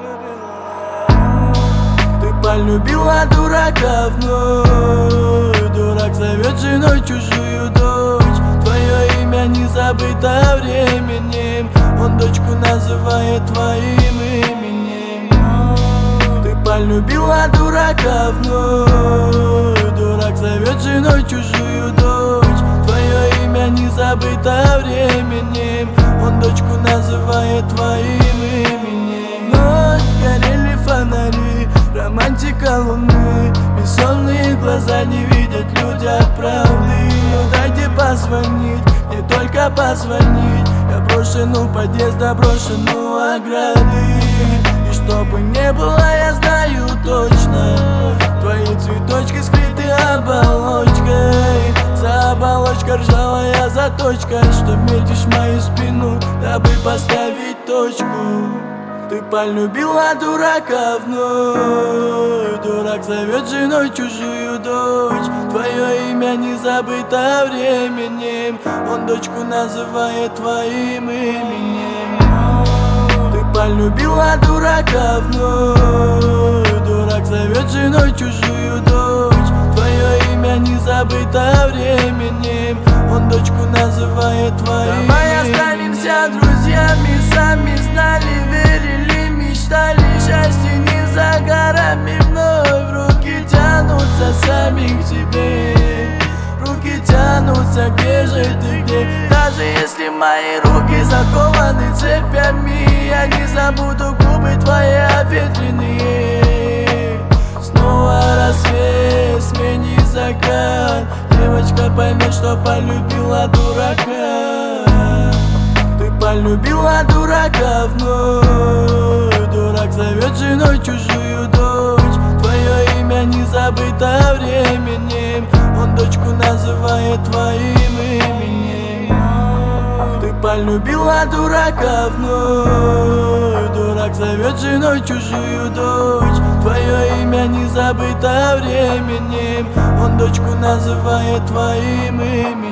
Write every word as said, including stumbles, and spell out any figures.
Ты полюбила дурака вновь. Дурак зовет женой чужую дочь. Твое имя не забыто временем. Он дочку называет твоим именем. Ты полюбила дурака вновь. Дурак зовет женой чужую дочь. Твое имя не забыто временем. Он дочку называет твоим именем. Ночь, горели фонари, романтика луны. Бессонные глаза не видят люди правды. Ну дайте позвонить, не только позвонить. Я брошен у подъезда, брошен у ограды. И чтобы не было, я знаю точно, твои цветочки скрыты оболочкой. За оболочкой ржавая заточка, что метишь мою спину, дабы поставить точку. Ты полюбила дурака вновь. Дурак зовет женой чужую дочь. Твое имя не забыто временем. Он дочку называет твоим именем. Ты полюбила дурака вновь. Дурак зовет женой чужую дочь. Твое имя не забыто временем. Он дочку называет твоим. Давай останемся друзьями, сами знали, верили, мечтали. Счастье не за горами, вновь руки тянутся сами к тебе. Руки тянутся, где же ты, где? Даже если мои руки закованы цепями, я не забуду губы твои обветренные. Снова рассвет, смени закат. Девочка поймет, что полюбила дурака. Ты полюбила дурака вновь. Дурак зовет женой чужую дочь. Твое имя не забыто временем. Он дочку называет твоим именем. Ты полюбила дурака вновь. Дурак зовет женой чужую дочь. Твое имя не забыто временем. Он дочку называет твоим именем.